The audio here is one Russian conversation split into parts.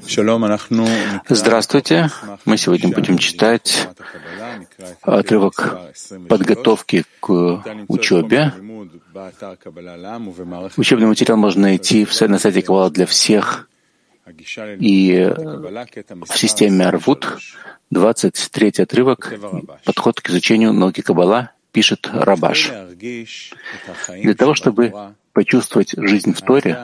Здравствуйте. Мы сегодня будем читать отрывок подготовки к учебе. Учебный материал можно найти на сайте Каббала для всех и в системе Арвут. 23-й отрывок «Подход к изучению науки Каббала», пишет Рабаш. Для того, чтобы почувствовать жизнь в Торе,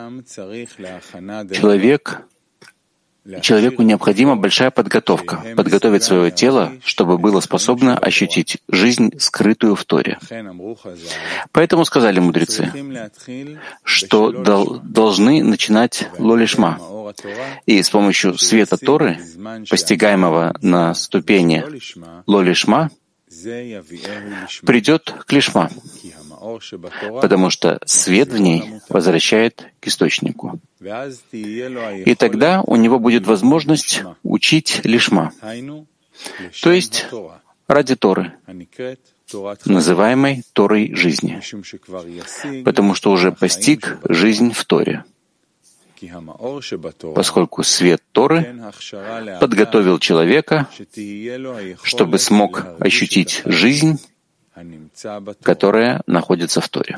человеку необходима большая подготовка, подготовить свое тело, чтобы было способно ощутить жизнь, скрытую в Торе. Поэтому сказали мудрецы, что должны начинать ло-лишма, и с помощью света Торы, постигаемого на ступени ло-лишма, придет к лишма, потому что свет в ней возвращает к источнику. И тогда у него будет возможность учить лишма, то есть ради Торы, называемой Торой жизни, потому что уже постиг жизнь в Торе, поскольку свет Торы подготовил человека, чтобы смог ощутить жизнь, которая находится в Торе.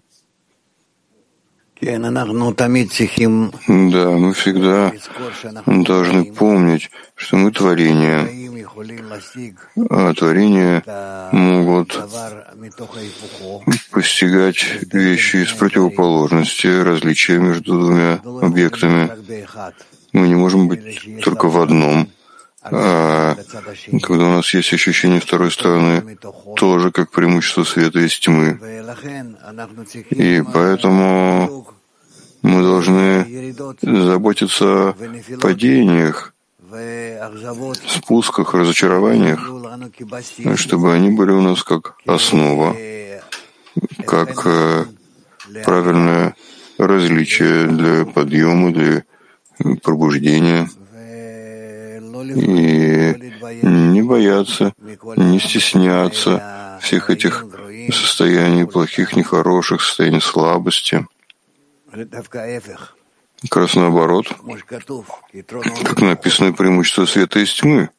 Да, мы всегда должны помнить, что мы творение, а творения могут постигать вещи из противоположности, различия между двумя объектами. Мы не можем быть только в одном. А когда у нас есть ощущение второй стороны, тоже как преимущество света из тьмы. И поэтому мы должны заботиться о падениях, спусках, разочарованиях, чтобы они были у нас как основа, как правильное различие для подъема, для пробуждения. И не бояться, не стесняться всех этих состояний плохих, нехороших, состояний слабости. Как раз наоборот, как написано, преимущество света из тьмы.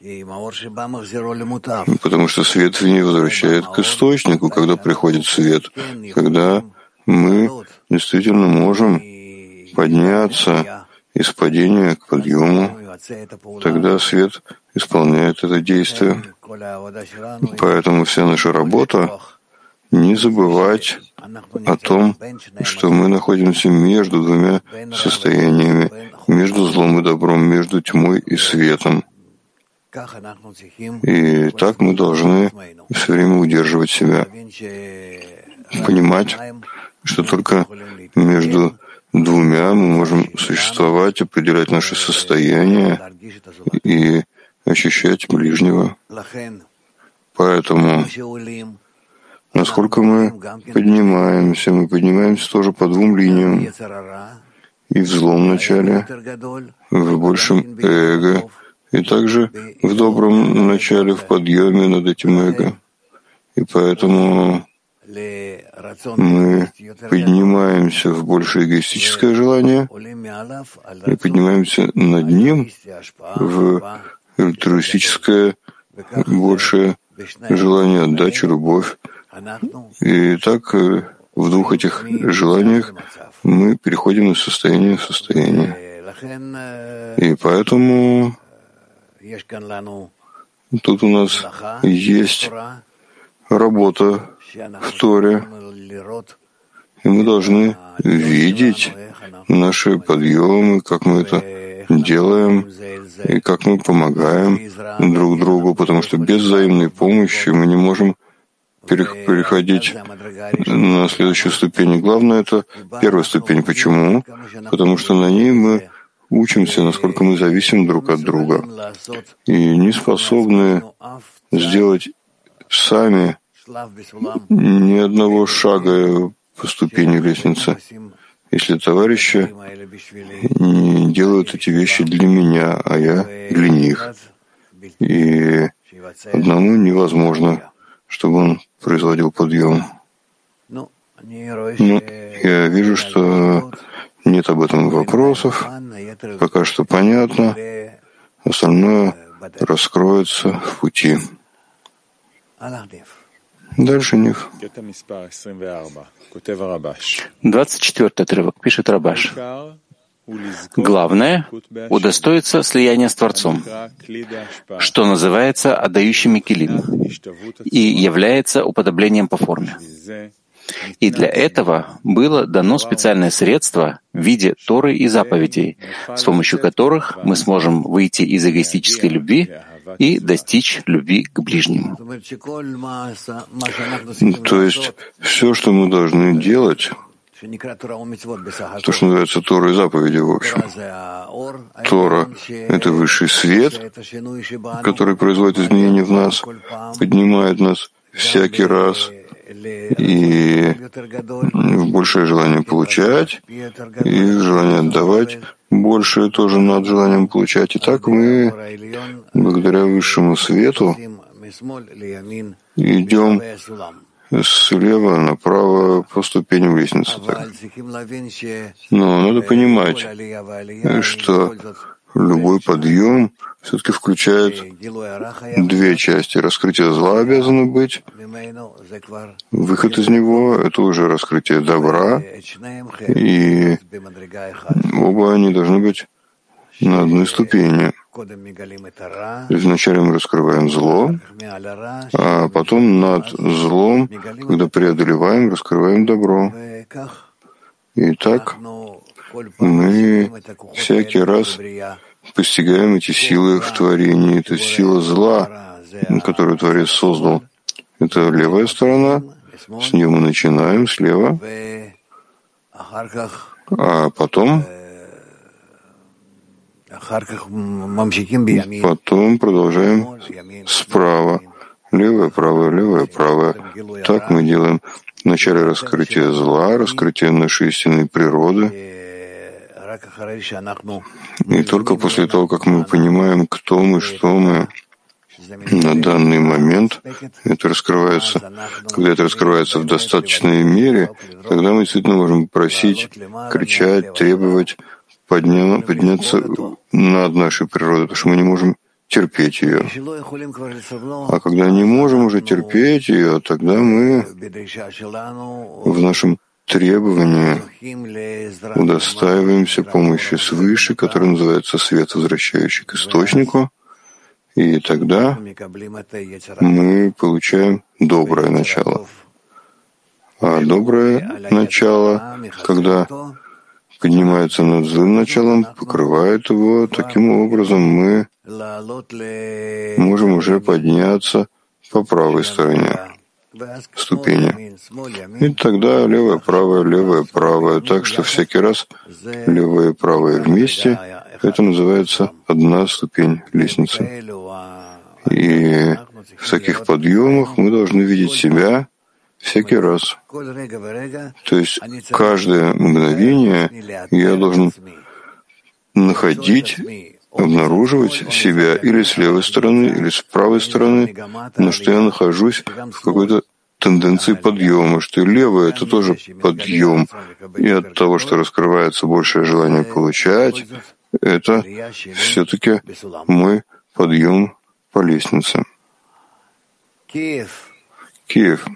Потому что свет в ней возвращает к источнику, когда приходит свет, когда мы действительно можем подняться из падения к подъему, тогда свет исполняет это действие. Поэтому вся наша работа — не забывать о том, что мы находимся между двумя состояниями, между злом и добром, между тьмой и светом. И так мы должны все время удерживать себя, понимать, что только между двумя мы можем существовать, определять наши состояния и ощущать ближнего. Поэтому, насколько мы поднимаемся тоже по двум линиям. И в злом начале, в большем эго, и также в добром начале, в подъеме над этим эго. И поэтому мы поднимаемся в большее эгоистическое желание и поднимаемся над ним в альтруистическое большее желание, отдачу, любовь. И так в двух этих желаниях мы переходим из состояния в состояние. И поэтому тут у нас есть работа в Торе, и мы должны видеть наши подъемы, как мы это делаем, и как мы помогаем друг другу, потому что без взаимной помощи мы не можем переходить на следующую ступень. Главное — это первая ступень. Почему? Потому что на ней мы учимся, насколько мы зависим друг от друга, и не способны сделать сами ни одного шага по ступени лестницы, если товарищи не делают эти вещи для меня, а я для них. И одному невозможно, чтобы он производил подъем. Я вижу, что Нет об этом вопросов. Пока что понятно. Остальное раскроется в пути. Дальше Нив. 24-й отрывок, пишет Рабаш. Главное — удостоиться слияния с Творцом, что называется отдающими килим и является уподоблением по форме. И для этого было дано специальное средство в виде Торы и заповедей, с помощью которых мы сможем выйти из эгоистической любви и достичь любви к ближнему. То есть все, что мы должны делать, то, что называется Тора и заповеди, в общем. Тора — это высший свет, который производит изменения в нас, поднимает нас всякий раз и в большее желание получать, и желание отдавать большее тоже над желанием получать. И так мы, благодаря высшему свету, идем слева направо по ступеням лестницы. Так. Но надо понимать, что любой подъем все-таки включает две части. Раскрытие зла обязано быть. Выход из него — это уже раскрытие добра. И оба они должны быть на одной ступени. То есть вначале мы раскрываем зло, а потом над злом, когда преодолеваем, раскрываем добро. И так мы всякий раз постигаем эти силы в творении. Это сила зла, которую Творец создал. Это левая сторона. С нее мы начинаем, слева. А потом продолжаем справа. Левое, правое. Так мы делаем вначале раскрытие зла, раскрытие нашей истинной природы. И только после того, как мы понимаем, кто мы, что мы на данный момент, это раскрывается. Когда это раскрывается в достаточной мере, тогда мы действительно можем просить, кричать, требовать, подняться над нашей природой, потому что мы не можем терпеть ее. А когда не можем уже терпеть ее, тогда мы в нашем требовании удостаиваемся помощи свыше, которая называется свет, возвращающий к источнику, и тогда мы получаем доброе начало. А доброе начало, когда поднимается над злым началом, покрывает его. Таким образом мы можем уже подняться по правой стороне ступени. И тогда левое, правое. Так что всякий раз левое и правое вместе — это называется одна ступень лестницы. И в таких подъемах мы должны видеть себя всякий раз. То есть каждое мгновение я должен находить, обнаруживать себя или с левой стороны, или с правой стороны, но что я нахожусь в какой-то тенденции подъема, что и левое — это тоже подъем. И от того, что раскрывается большее желание получать, это все-таки мой подъем по лестнице. Киев.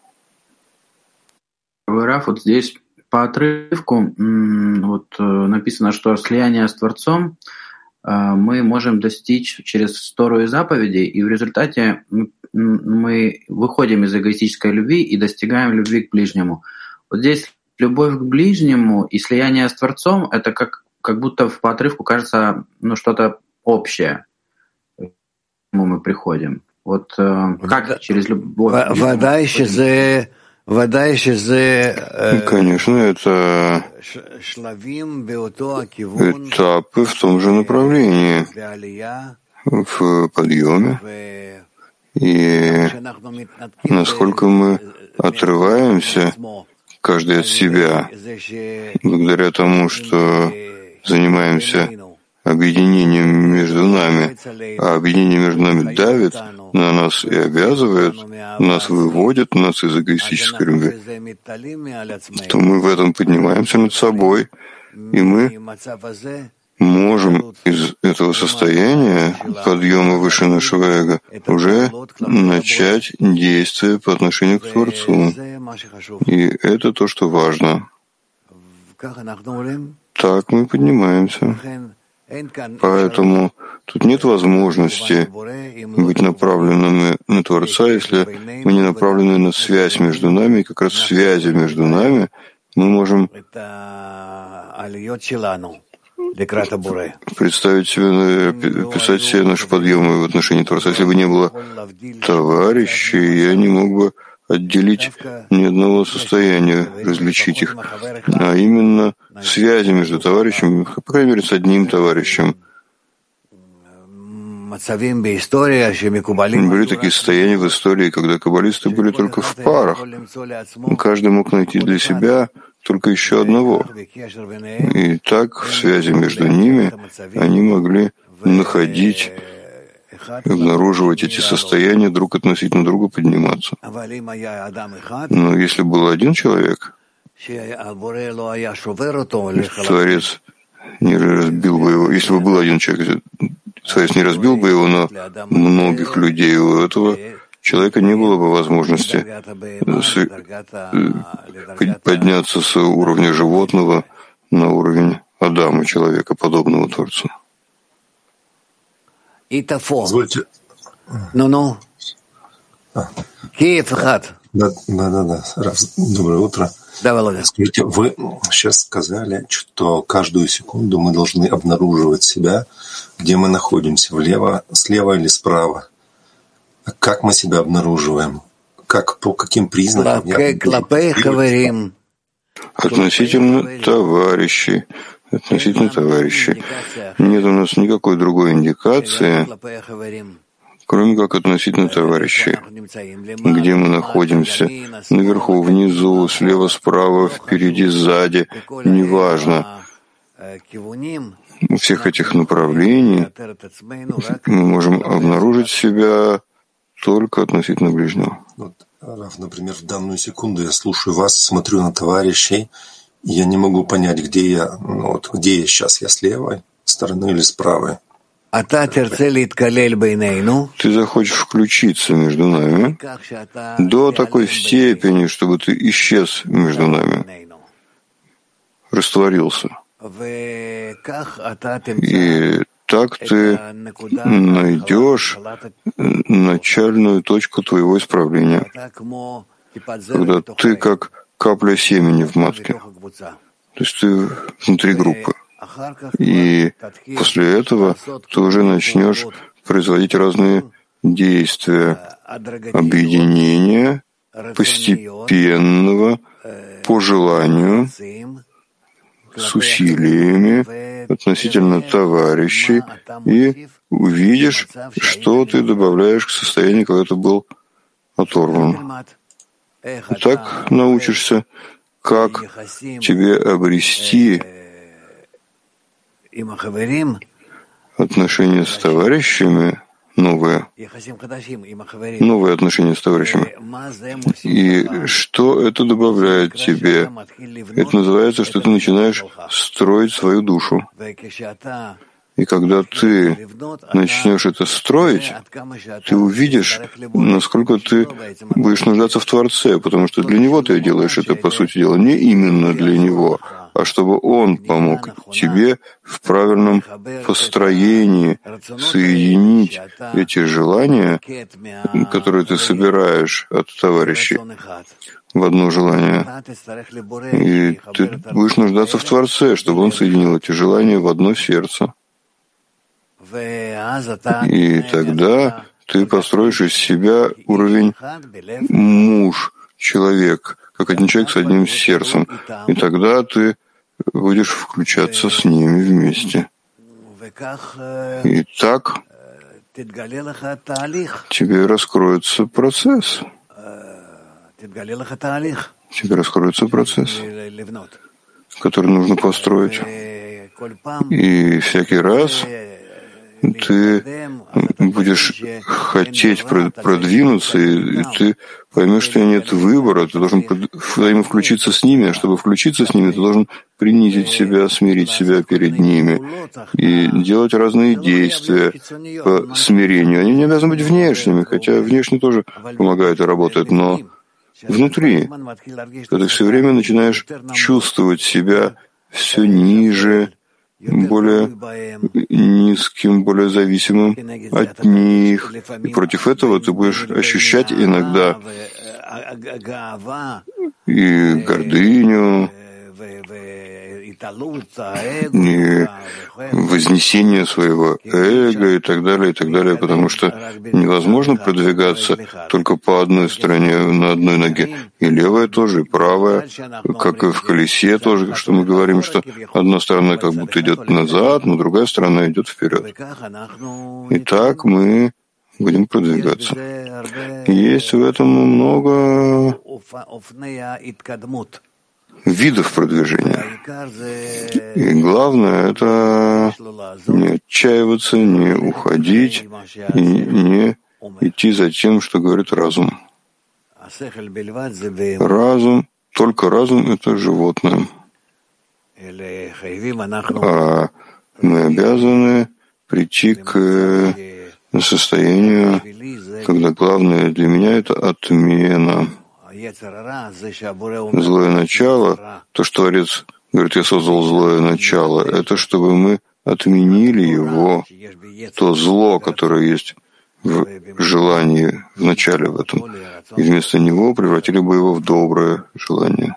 Раф, вот здесь по отрывку написано, что слияние с Творцом мы можем достичь через Тору и заповеди, и в результате мы выходим из эгоистической любви и достигаем любви к ближнему. Вот здесь любовь к ближнему и слияние с Творцом — это как будто по отрывку кажется что-то общее, к чему мы приходим. Вот как через любовь к ближнему? Конечно, это этапы в том же направлении, в подъеме. И насколько мы отрываемся, каждый от себя, благодаря тому, что занимаемся объединением между нами, а объединение между нами давит на нас и обязывает, нас выводит нас из эгоистической любви, то мы в этом поднимаемся над собой, И мы можем из этого состояния подъема выше нашего эго уже начать действие по отношению к Творцу. И это то, что важно. Так мы поднимаемся. Поэтому тут нет возможности быть направленными на Творца, если мы не направлены на связь между нами. И как раз в связи между нами мы можем представить себе, писать себе наши подъемы в отношении Творца. Если бы не было товарищей, я не мог бы отделить ни одного состояния, различить их, а именно связи между товарищами, по крайней мере, с одним товарищем. Были такие состояния в истории, когда каббалисты были только в парах. Каждый мог найти для себя только еще одного. И так в связи между ними они могли находить, обнаруживать эти состояния, друг относительно друга подниматься. Но если был один человек, Творец не разбил бы его. Если бы был один человек, Творец не разбил бы его на многих людей. У этого человека не было бы возможности подняться с уровня животного на уровень Адама, человека, подобного Творцу. Позвольте. Да. Доброе утро. Скажите, вы сейчас сказали, что каждую секунду мы должны обнаруживать себя, где мы находимся, слева или справа. Как мы себя обнаруживаем? По каким признакам? Относительно товарищей. Нет у нас никакой другой индикации, кроме как относительно товарищей. Где мы находимся? Наверху, внизу, слева, справа, впереди, сзади. Неважно. У всех этих направлений мы можем обнаружить себя только относительно ближнего. Например, в данную секунду я слушаю вас, смотрю на товарищей, и я не могу понять, где я сейчас, я с левой стороны или с правой. Ты захочешь включиться между нами до такой степени, чтобы ты исчез между нами, растворился. И так ты найдешь начальную точку твоего исправления, когда ты как капля семени в матке, то есть ты внутри группы. И после этого ты уже начнешь производить разные действия объединения постепенного по желанию, с усилиями относительно товарищей, и увидишь, что ты добавляешь к состоянию, когда ты был оторван. И так научишься, как тебе обрести отношения с товарищами, новые отношения с товарищами. И что это добавляет тебе? Это называется, что ты начинаешь строить свою душу. И когда ты начнешь это строить, ты увидишь, насколько ты будешь нуждаться в Творце, потому что для Него ты делаешь это, по сути дела, не именно для Него, а чтобы Он помог тебе в правильном построении соединить эти желания, которые ты собираешь от товарищей, в одно желание. И ты будешь нуждаться в Творце, чтобы Он соединил эти желания в одно сердце. И тогда ты построишь из себя уровень муж, человек, как один человек с одним сердцем. И тогда ты будешь включаться с ними вместе. И так тебе раскроется процесс. Который нужно построить. И всякий раз ты будешь хотеть продвинуться, и ты поймешь, что нет выбора, ты должен взаимовключиться с ними, а чтобы включиться с ними, ты должен принизить себя, смирить себя перед ними и делать разные действия по смирению. Они не обязаны быть внешними, хотя внешне тоже помогают и работают, но внутри, когда ты все время начинаешь чувствовать себя все ниже, более низким, более зависимым от них. И против этого ты будешь ощущать иногда и гордыню, и вознесение своего эго и так далее, потому что невозможно продвигаться только по одной стороне, на одной ноге, и левая тоже, и правая, как и в колесе тоже, что мы говорим, что одна сторона как будто идет назад, но другая сторона идет вперед. И так мы будем продвигаться. Есть в этом много видов продвижения. И главное — это не отчаиваться, не уходить и не идти за тем, что говорит разум. Разум, только разум — это животное. А мы обязаны прийти к состоянию, когда главное для меня — это отмена. Злое начало, то, что Творец говорит, я создал злое начало, это чтобы мы отменили его, то зло, которое есть в желании, в начале в этом, и вместо него превратили бы его в доброе желание.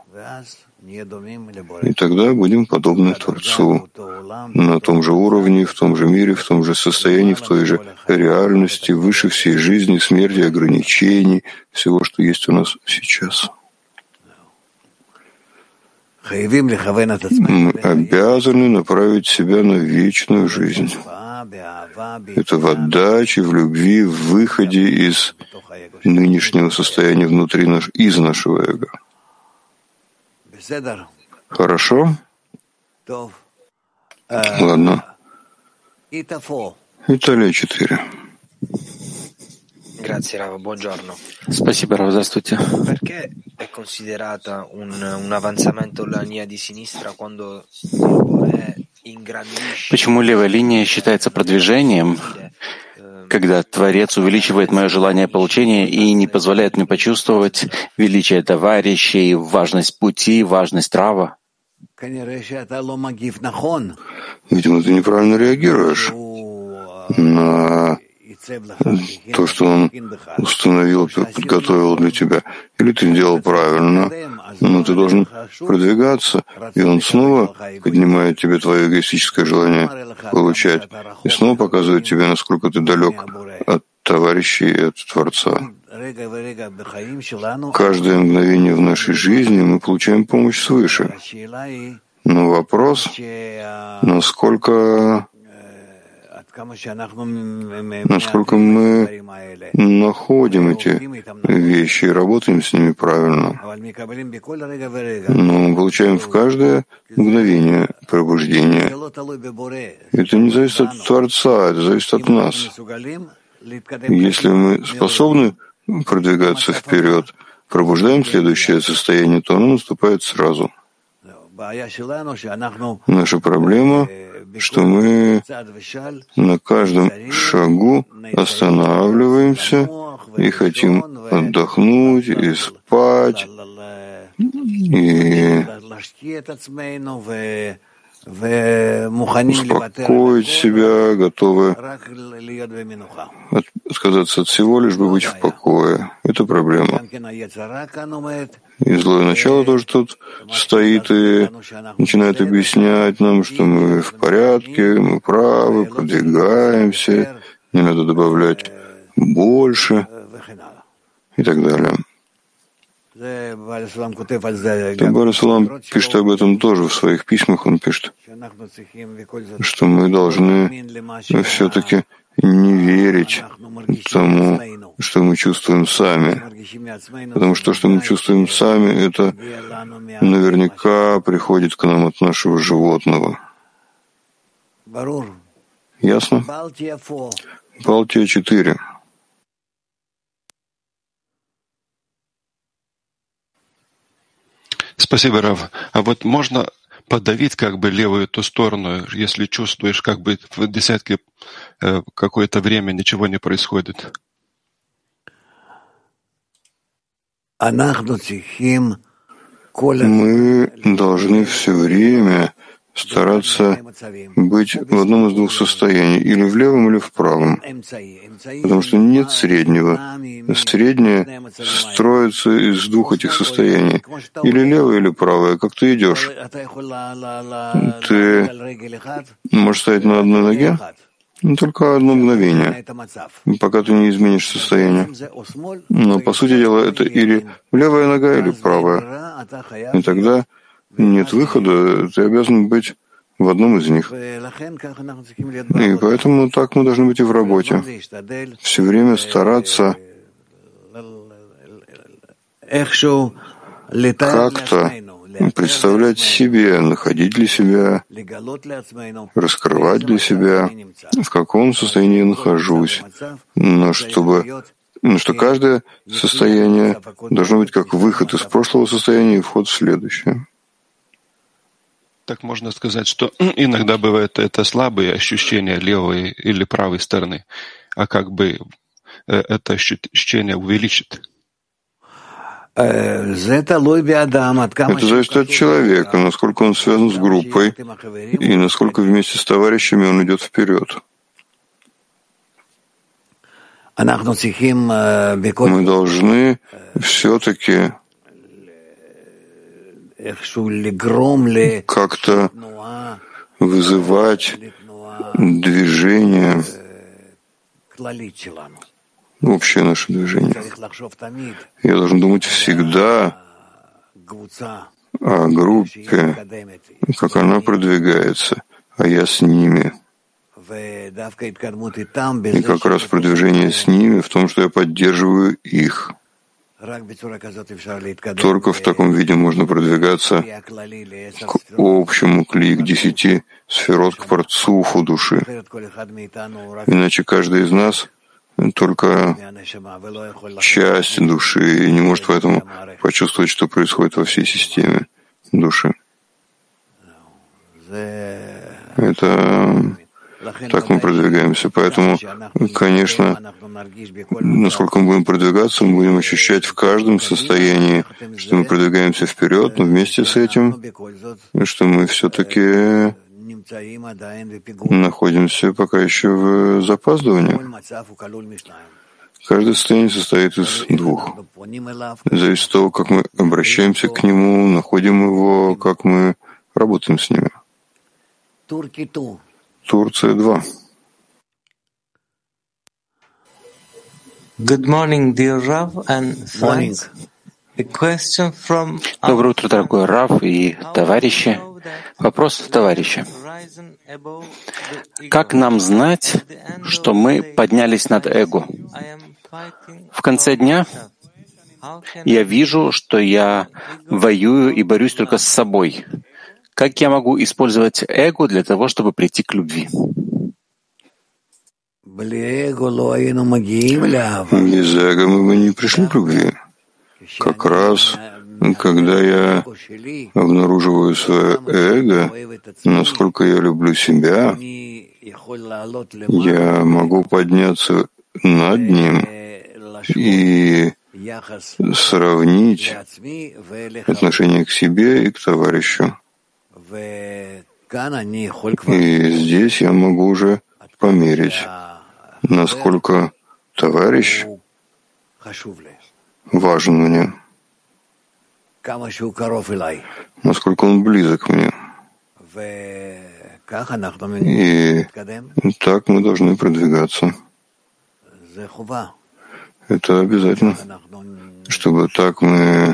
И тогда будем подобны Творцу на том же уровне, в том же мире, в том же состоянии, в той же реальности, выше всей жизни, смерти, ограничений, всего, что есть у нас сейчас. Мы обязаны направить себя на вечную жизнь. Это в отдаче, в любви, в выходе из нынешнего состояния внутри из нашего эго. Хорошо? Ладно. Италия 4. Grazie Rav, buongiorno. Спасибо, Рав, здравствуйте. Perché è considerata un avanzamento la linea di sinistra quando Boré ingrandisce? Почему левая линия считается продвижением, когда Творец увеличивает мое желание получения и не позволяет мне почувствовать величие товарищей, важность пути, важность Рава? Видимо, ты неправильно реагируешь на то, что он установил, подготовил для тебя. Или ты делал правильно, но ты должен продвигаться, и он снова поднимает тебе твое эгоистическое желание получать, и снова показывает тебе, насколько ты далек от товарищей и от Творца. Каждое мгновение в нашей жизни мы получаем помощь свыше. Но вопрос, насколько мы находим эти вещи и работаем с ними правильно. Но мы получаем в каждое мгновение пробуждения. Это не зависит от Творца, это зависит от нас. Если мы способны продвигаться вперед, пробуждаем следующее состояние, то оно наступает сразу. Наша проблема, что мы на каждом шагу останавливаемся и хотим отдохнуть, и спать, и успокоить себя, готовы отказаться от всего, лишь бы быть в покое. Это проблема. И злое начало тоже тут стоит и начинает объяснять нам, что мы в порядке, мы правы, продвигаемся, не надо добавлять больше и так далее. Бар Салам пишет об этом тоже в своих письмах. Он пишет, что мы должны все-таки не верить тому, что мы чувствуем сами. Потому что то, что мы чувствуем сами, это наверняка приходит к нам от нашего животного. Ясно? Балтия 4. Спасибо, Рав. А вот можно подавить как бы левую ту сторону, если чувствуешь, как бы в десятке какое-то время ничего не происходит? Мы должны все время стараться быть в одном из двух состояний, или в левом, или в правом, потому что нет среднего. Среднее строится из двух этих состояний, или левое, или правое. Как ты идешь? Ты можешь стоять на одной ноге, только одно мгновение, пока ты не изменишь состояние. Но, по сути дела, это или левая нога, или правая. И тогда нет выхода, ты обязан быть в одном из них. И поэтому так мы должны быть и в работе. Все время стараться как-то представлять себе, находить для себя, раскрывать для себя, в каком состоянии я нахожусь, но что каждое состояние должно быть как выход из прошлого состояния и вход в следующее. Так можно сказать, что иногда бывает это слабые ощущения левой или правой стороны, а как бы это ощущение увеличит. Это зависит от человека, насколько он связан с группой и насколько вместе с товарищами он идет вперед. Мы должны все-таки как-то вызывать движение, общее наше движение. Я должен думать всегда о группе, как она продвигается, а я с ними. И как раз продвижение с ними в том, что я поддерживаю их. Только в таком виде можно продвигаться к общему кли, к 10 сферот, к парцуфу души. Иначе каждый из нас только часть души и не может поэтому почувствовать, что происходит во всей системе души. Это так мы продвигаемся. Поэтому, конечно, насколько мы будем продвигаться, мы будем ощущать в каждом состоянии, что мы продвигаемся вперед, но вместе с этим, что мы все-таки находимся пока еще в запаздывании. Каждое состояние состоит из двух. Зависит от того, как мы обращаемся к нему, находим его, как мы работаем с ними. Турция 2. Good morning, dear Rav and friends. A question from... Доброе утро, дорогой Рав и товарищи. Вопрос товарища. Как нам знать, что мы поднялись над эго? В конце дня я вижу, что я воюю и борюсь только с собой. Как я могу использовать эго для того, чтобы прийти к любви? Без эго мы бы не пришли к любви. Как раз, когда я обнаруживаю свое эго, насколько я люблю себя, я могу подняться над ним и сравнить отношение к себе и к товарищу. И здесь я могу уже померить, насколько товарищ важен мне, насколько он близок мне. И так мы должны продвигаться. Это обязательно. Чтобы так мы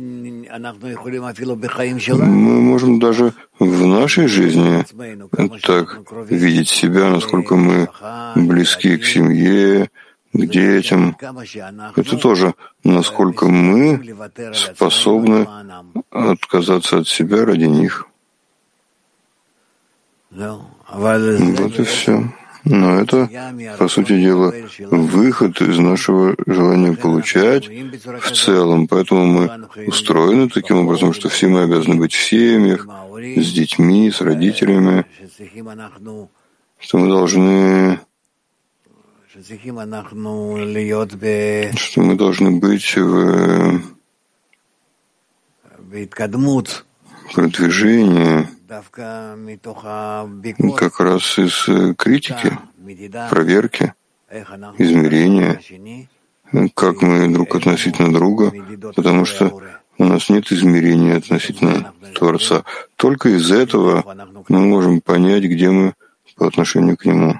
можем даже в нашей жизни так видеть себя, насколько мы близки к семье, к детям. Это тоже, насколько мы способны отказаться от себя ради них. Вот и все. Но это, по сути дела, выход из нашего желания получать в целом. Поэтому мы устроены таким образом, что все мы обязаны быть в семьях, с детьми, с родителями, что мы должны быть в продвижении как раз из критики, проверки, измерения, как мы друг относительно друга, потому что у нас нет измерения относительно Творца. Только из этого мы можем понять, где мы по отношению к Нему.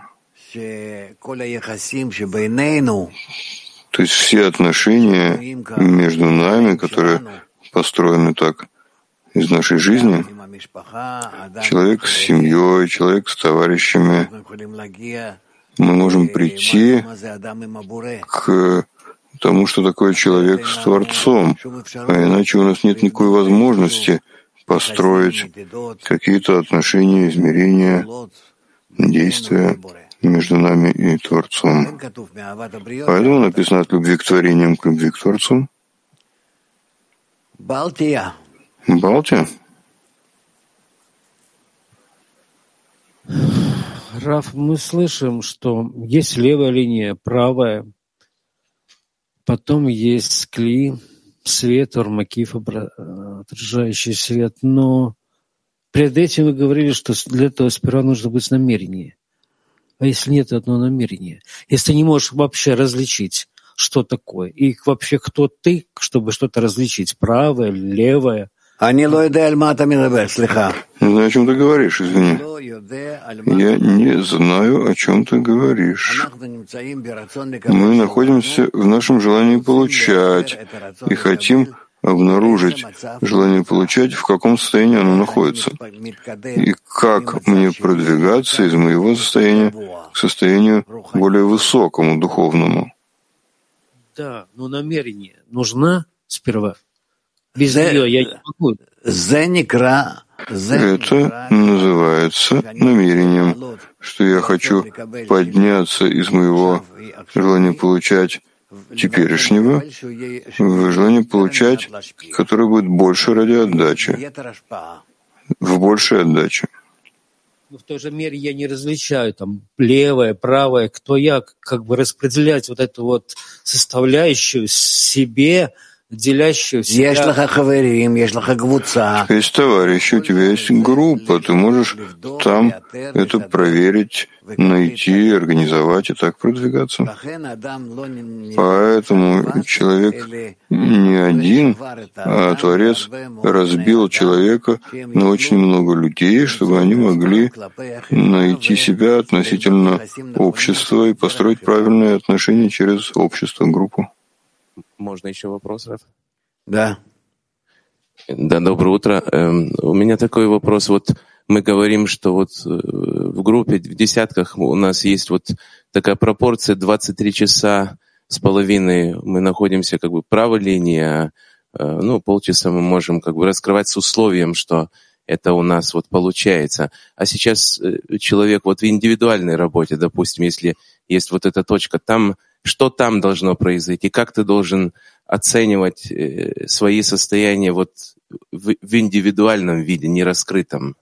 То есть все отношения между нами, которые построены так из нашей жизни, человек с семьей, человек с товарищами, мы можем прийти к тому, что такое человек с Творцом, а иначе у нас нет никакой возможности построить какие-то отношения, измерения, действия между нами и Творцом. Поэтому написано от любви к творениям к любви к Творцу. Балтия. Раф, мы слышим, что есть левая линия, правая, потом есть кли, свет, ормакиф, отражающий свет, но перед этим вы говорили, что для этого сперва нужно быть намерение. А если нет одного намерения? Если ты не можешь вообще различить, что такое, и вообще кто ты, чтобы что-то различить, правое, левое? Я не знаю, о чем ты говоришь, извини. Я не знаю, о чем ты говоришь. Мы находимся в нашем желании получать и хотим обнаружить желание получать, в каком состоянии оно находится, и как мне продвигаться из моего состояния к состоянию более высокому, духовному. Да, но намерение нужно сперва. Без нее я не могу. Это называется намерением, что я хочу подняться из моего желания получать теперешнего в желание получать, которое будет больше ради отдачи, в большей отдаче. Но в той же мере я не различаю там левое, правое, кто я, как бы распределять вот эту вот составляющую себе, делящую себя. Есть товарищи, у тебя есть группа, ты можешь там это проверить, найти, организовать и так продвигаться. Поэтому человек не один, а Творец разбил человека на очень много людей, чтобы они могли найти себя относительно общества и построить правильные отношения через общество, группу. Можно еще вопрос, Раф? Да. Да, доброе утро. У меня такой вопрос. Вот мы говорим, что вот в группе, в десятках у нас есть вот такая пропорция 23 часа с половиной мы находимся как бы правой линии, а полчаса мы можем как бы раскрывать с условием, что это у нас вот получается. А сейчас человек вот в индивидуальной работе, допустим, если есть вот эта точка, там что там должно произойти? Как ты должен оценивать свои состояния вот в индивидуальном виде, не раскрытом?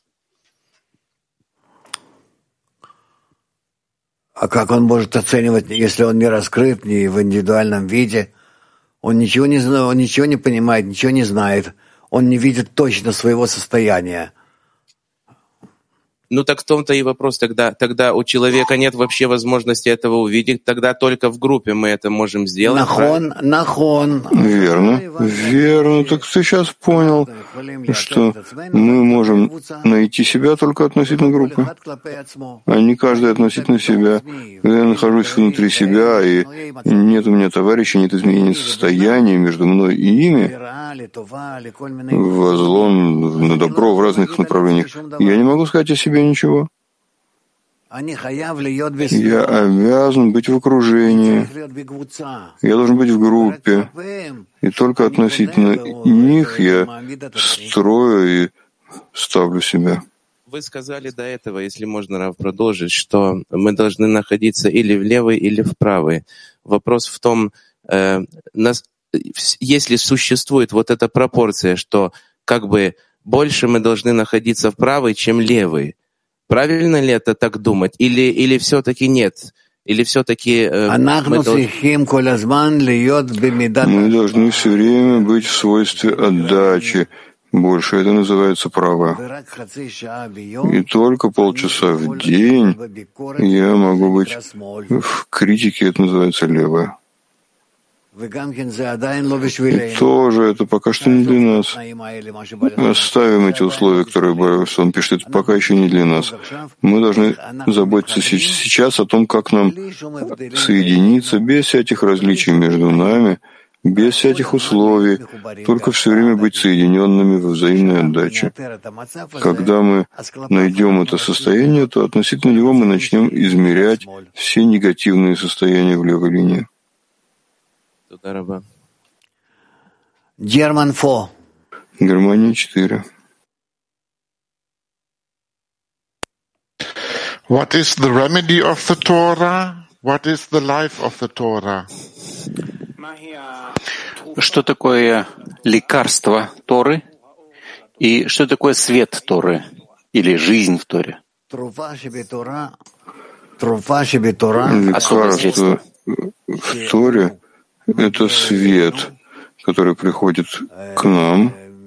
А как он может оценивать, если он не раскрыт, не в индивидуальном виде? Он ничего не знает, он ничего не понимает, ничего не знает. Он не видит точно своего состояния. Ну так в том-то и вопрос. Тогда у человека нет вообще возможности этого увидеть. Тогда только в группе мы это можем сделать. Нахон. Верно. Так ты сейчас понял, что мы можем найти себя только относительно группы, а не каждый относительно себя. Когда я нахожусь внутри себя, и нет у меня товарища, нет изменения состояния между мной и ими, во зло, на добро в разных направлениях, я не могу сказать о себе ничего. Я обязан быть в окружении. Я должен быть в группе. И только относительно них я строю и ставлю себя. Вы сказали до этого, если можно, Рав, продолжить, что мы должны находиться или в левой, или в правой. Вопрос в том, если существует вот эта пропорция, что как бы больше мы должны находиться в правой, чем левой. Правильно ли это так думать? Или все-таки нет? Или все-таки мы должны все время быть в свойстве отдачи. Больше это называется право. И только полчаса в день я могу быть в критике, это называется левое. И тоже это пока что не для нас. Оставим эти условия, которые он пишет, это пока еще не для нас. Мы должны заботиться сейчас о том, как нам соединиться без всяких различий между нами, без всяких условий, только все время быть соединенными во взаимной отдаче. Когда мы найдем это состояние, то относительно него мы начнем измерять все негативные состояния в левой линии. Германия 4. What is the remedy of the Torah? What is the life of the Torah? Что такое лекарство Торы и что такое свет Торы или жизнь в Торе? Лекарство в Торе — это свет, который приходит к нам,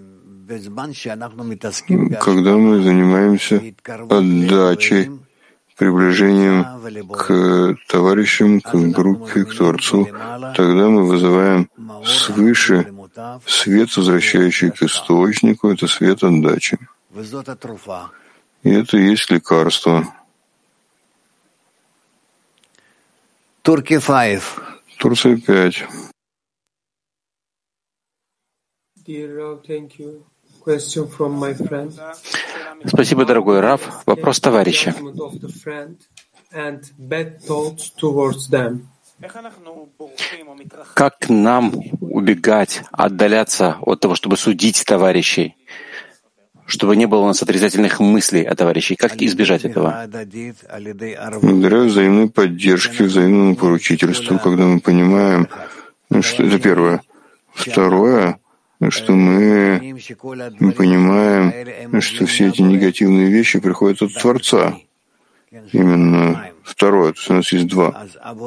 когда мы занимаемся отдачей, приближением к товарищам, к группе, к Творцу. Тогда мы вызываем свыше свет, возвращающий к источнику, это свет отдачи. И это и есть лекарство. Турция 5. Спасибо, дорогой Рав. Вопрос товарища. Как нам убегать, отдаляться от того, чтобы судить товарищей, чтобы не было у нас отрицательных мыслей о товарищей? Как избежать этого? Благодаря взаимной поддержке, взаимному поручительству, когда мы понимаем, что это первое. Второе, что мы понимаем, что все эти негативные вещи приходят от Творца. Именно второе, то есть у нас есть два.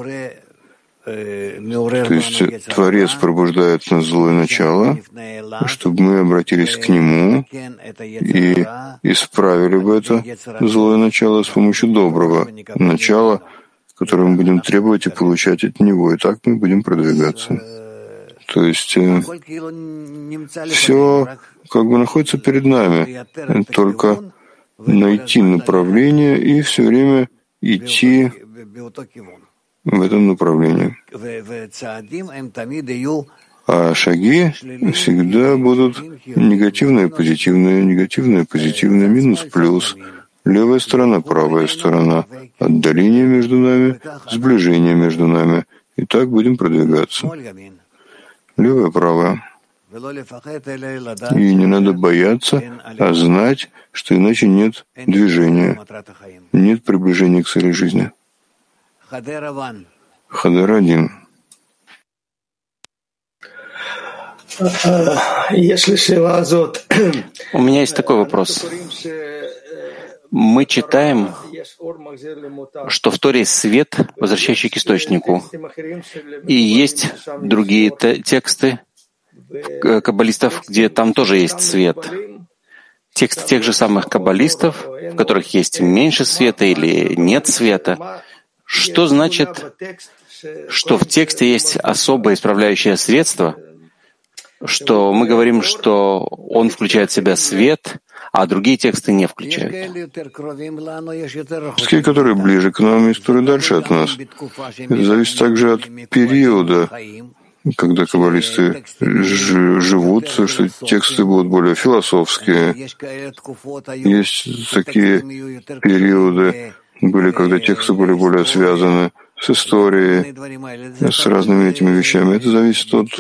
То есть Творец пробуждает нас злое начало, чтобы мы обратились к Нему и исправили бы это злое начало с помощью доброго начала, которое мы будем требовать и получать от Него. И так мы будем продвигаться. То есть все как бы находится перед нами. Только найти направление и все время идти в этом направлении. А шаги всегда будут негативные, позитивные, минус, плюс, левая сторона, правая сторона, отдаление между нами, сближение между нами. И так будем продвигаться. Левая, правая. И не надо бояться, а знать, что иначе нет движения, нет приближения к цели жизни. Хадер 1. У меня есть такой вопрос. Мы читаем, что в Торе есть свет, возвращающий к источнику. И есть другие тексты каббалистов, где там тоже есть свет. Тексты тех же самых каббалистов, в которых есть меньше света или нет света. Что значит, что в тексте есть особое исправляющее средство, что мы говорим, что он включает в себя свет, а другие тексты не включают? Те, которые ближе к нам, есть которые дальше от нас. Это зависит также от периода, когда каббалисты живут, что тексты будут более философские. Есть такие периоды, когда тексты были более связаны с историей, с разными этими вещами. Это зависит от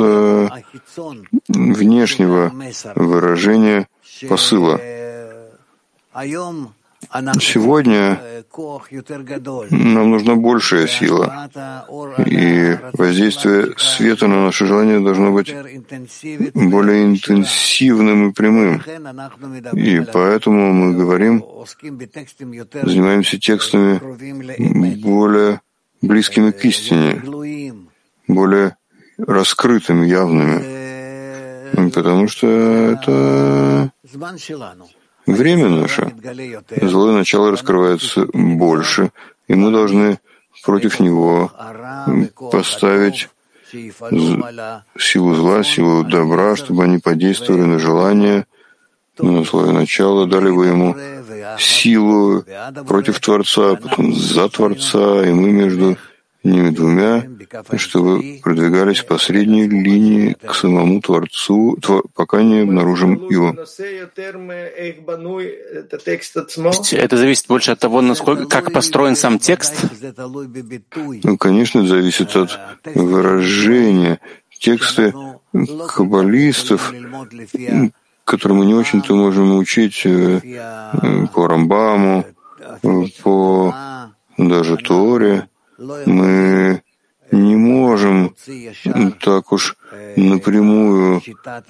внешнего выражения посыла. Сегодня нам нужна большая сила, и воздействие света на наше желание должно быть более интенсивным и прямым. И поэтому мы говорим, занимаемся текстами более близкими к истине, более раскрытыми, явными, потому что это время наше. Злое начало раскрывается больше, и мы должны против него поставить силу зла, силу добра, чтобы они подействовали на желание, на злое начало, дали бы ему силу против Творца, потом за Творца, и мы между ними двумя, чтобы продвигались по средней линии к самому Творцу, пока не обнаружим его. Это зависит больше от того, насколько, как построен сам текст? Ну, конечно, зависит от выражения. Тексты каббалистов, которые мы не очень-то можем учить по Рамбаму, по даже Торе, мы не можем так уж напрямую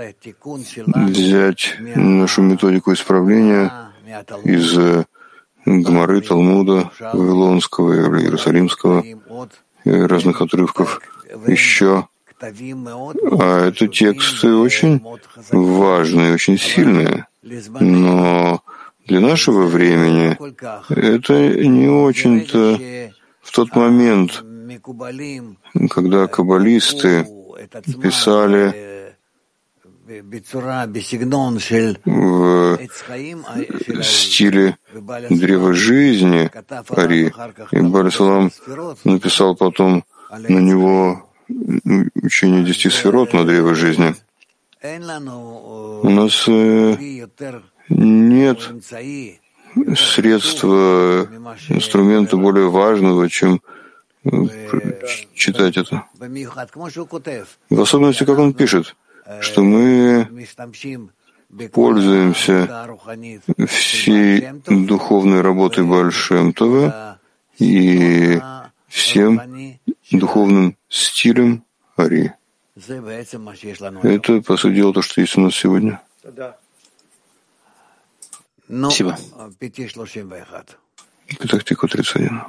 взять нашу методику исправления из Гемары, Талмуда, Вавилонского, Иерусалимского и разных отрывков еще. А это тексты очень важные, очень сильные. Но для нашего времени это не очень-то в тот момент, когда каббалисты писали в стиле древа жизни Ари, и Бааль Салам написал потом на него учение 10 сферот на древо жизни. У нас нет средства, инструмента более важного, чем читать это. В особенности, как он пишет, что мы пользуемся всей духовной работой Бааль Шем Това и всем духовным стилем Ари. Это, по сути дела, то, что есть у нас сегодня. Спасибо. Петах-Тиква 31.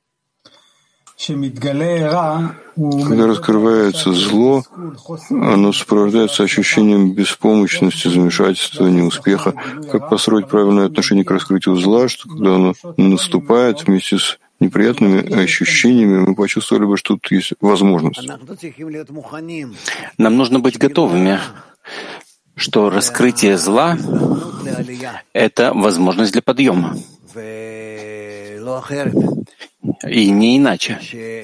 Когда раскрывается зло, оно сопровождается ощущением беспомощности, замешательства, неуспеха. Как построить правильное отношение к раскрытию зла, что когда оно наступает вместе с неприятными ощущениями, мы почувствовали бы, что тут есть возможность. Нам нужно быть готовыми, что раскрытие зла — это возможность для подъема. И не иначе.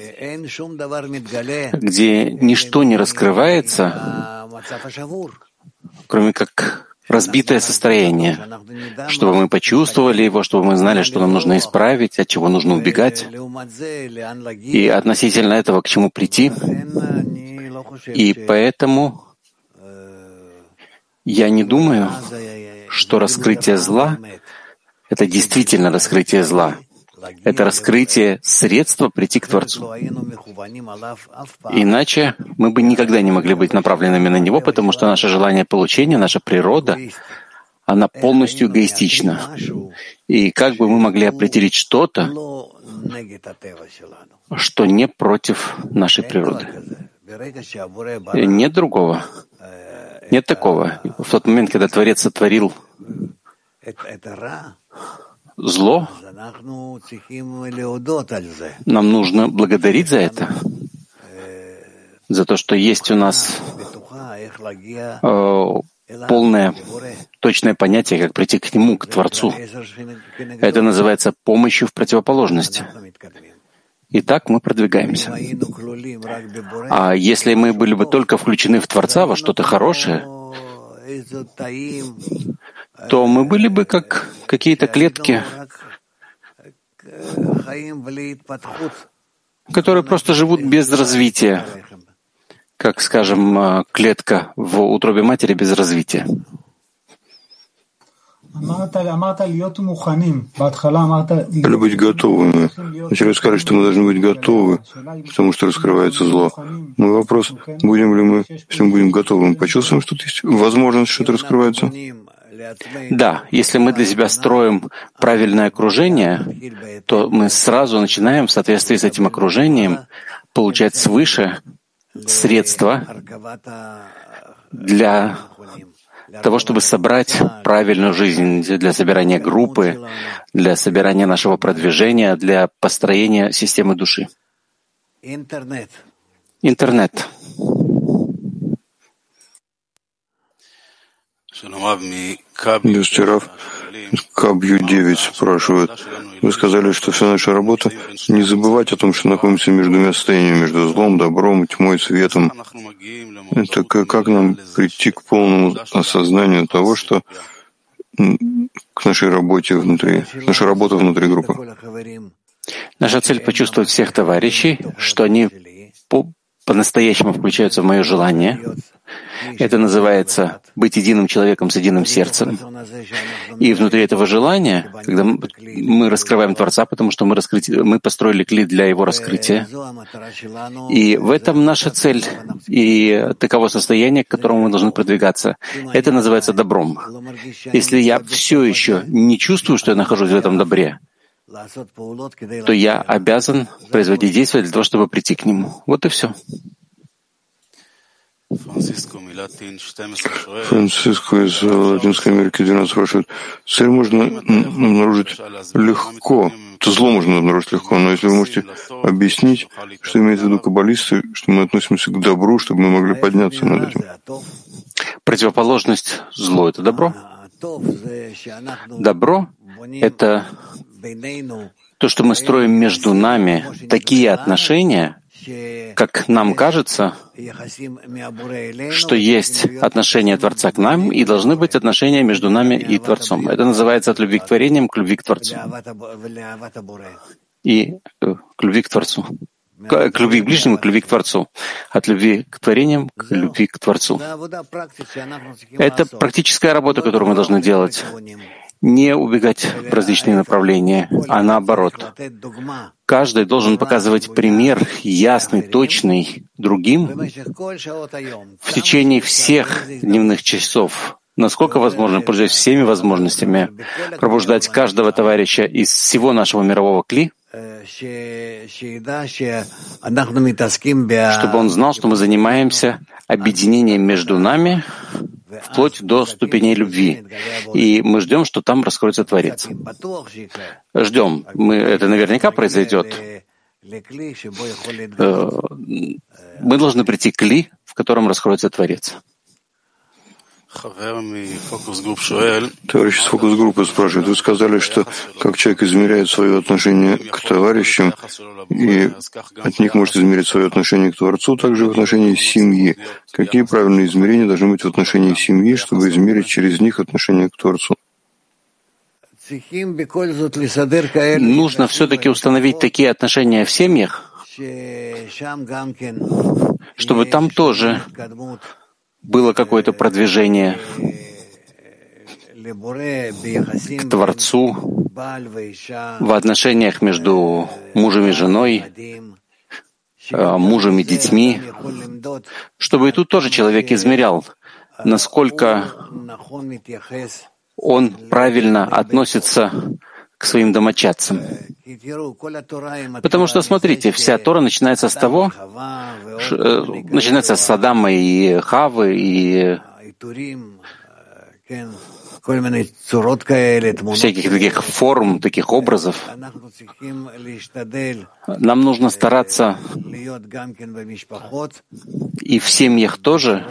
Где ничто не раскрывается, кроме как разбитое состояние, чтобы мы почувствовали его, чтобы мы знали, что нам нужно исправить, от чего нужно убегать, и относительно этого к чему прийти. И поэтому я не думаю, что раскрытие зла — это действительно раскрытие зла. Это раскрытие средства прийти к Творцу. Иначе мы бы никогда не могли быть направленными на Него, потому что наше желание получения, наша природа, она полностью эгоистична. И как бы мы могли определить что-то, что не против нашей природы? Нет другого. Нет такого. В тот момент, когда Творец сотворил зло, нам нужно благодарить за это, за то, что есть у нас полное, точное понятие, как прийти к Нему, к Творцу. Это называется помощью в противоположности. И так мы продвигаемся. А если мы были бы только включены в Творца, во что-то хорошее, то мы были бы как какие-то клетки, которые просто живут без развития, как, скажем, клетка в утробе матери без развития. Или быть готовыми. Вначале сказали, что мы должны быть готовы, потому что раскрывается зло. Мой вопрос, будем ли мы, если мы будем готовы, мы почувствуем, что есть возможность, что это раскрывается? Да, если мы для себя строим правильное окружение, то мы сразу начинаем в соответствии с этим окружением получать свыше средства для того, чтобы собрать правильную жизнь, для собирания группы, для собирания нашего продвижения, для построения системы души. Интернет. Юстирав, Кабью-9 спрашивает. Вы сказали, что вся наша работа — не забывать о том, что находимся между двумя состояниями, между злом, добром, тьмой, светом. Так как нам прийти к полному осознанию того, что к нашей работе внутри, наша работа внутри группы? Наша цель — почувствовать всех товарищей, что они по-настоящему включаются в мое желание. Это называется быть единым человеком с единым сердцем. И внутри этого желания, когда мы раскрываем Творца, потому что мы построили кли для его раскрытия. И в этом наша цель и таково состояние, к которому мы должны продвигаться. Это называется добром. Если я все еще не чувствую, что я нахожусь в этом добре, то я обязан производить действия для того, чтобы прийти к нему. Вот и все. Франциско из Латинской Америки 12 спрашивает. Цель можно обнаружить легко, то зло можно обнаружить легко, но если вы можете объяснить, что имеют в виду каббалисты, что мы относимся к добру, чтобы мы могли подняться над этим. Противоположность злу — это добро. Добро — это то, что мы строим между нами такие отношения, как нам кажется, что есть отношения Творца к нам, и должны быть отношения между нами и Творцом. Это называется от любви к творениям к любви к Творцу. И к любви к Творцу. К любви к ближнему, к любви к Творцу. От любви к творениям к любви к Творцу. Это практическая работа, которую мы должны делать. Не убегать в различные направления, а наоборот. Каждый должен показывать пример ясный, точный другим в течение всех дневных часов, насколько возможно, пользуясь всеми возможностями, пробуждать каждого товарища из всего нашего мирового кли, чтобы он знал, что мы занимаемся объединением между нами вплоть до ступеней любви. И мы ждем, что там раскроется Творец. Ждем. Это наверняка произойдет. Мы должны прийти к кли, в котором раскроется Творец. Товарищ из фокус-группы спрашивает, вы сказали, что как человек измеряет свое отношение к товарищам и от них может измерить свое отношение к Творцу, также в отношении семьи. Какие правильные измерения должны быть в отношении семьи, чтобы измерить через них отношение к Творцу? Нужно все-таки установить такие отношения в семьях, чтобы там тоже было какое-то продвижение к Творцу в отношениях между мужем и женой, мужем и детьми, чтобы и тут тоже человек измерял, насколько он правильно относится к своим домочадцам. Потому что, смотрите, вся Тора начинается с того, начинается с Адама и Хавы, и всяких таких форм, таких образов. Нам нужно стараться и в семьях тоже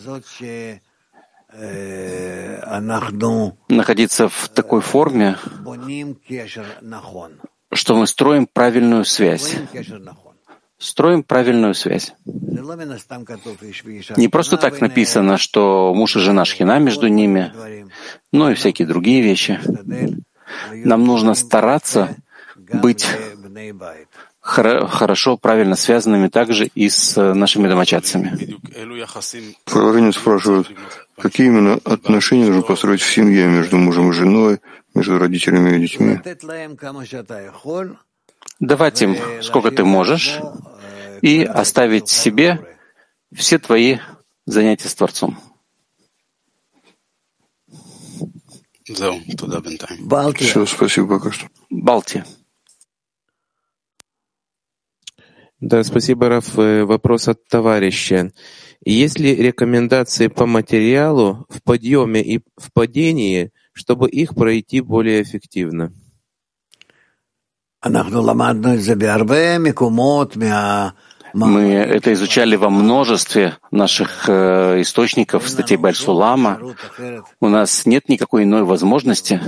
находиться в такой форме, что мы строим правильную связь. Строим правильную связь. Не просто так написано, что муж и жена шхина между ними, но и всякие другие вещи. Нам нужно стараться быть хорошо, правильно связанными также и с нашими домочадцами. Продолжение спрашивают, какие именно отношения нужно построить в семье между мужем и женой, между родителями и детьми? Давать им, сколько ты можешь, и оставить себе все твои занятия с Творцом. Все, спасибо пока что. Балти. Да, спасибо, Раф. Вопрос от товарища. Есть ли рекомендации по материалу в подъеме и в падении, чтобы их пройти более эффективно? Мы это изучали во множестве наших источников, статей Баль-Сулама. У нас нет никакой иной возможности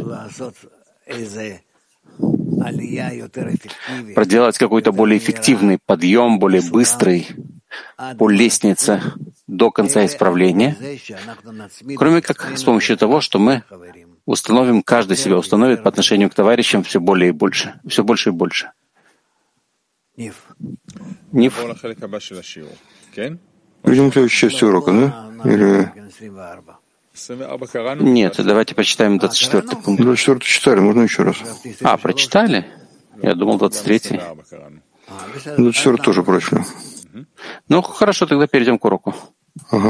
проделать какой-то более эффективный подъем, более быстрый по лестнице до конца исправления, кроме как с помощью того, что мы установим, каждый себя установит по отношению к товарищам все более и больше, все больше и больше. Ниф. Видимо, следующая часть урока, да? Или... Нет, давайте почитаем 24-й пункт. 24-й читали, можно еще раз? Прочитали? Я думал, 23-й. 24-й тоже прочли. Ну, хорошо, тогда перейдем к уроку.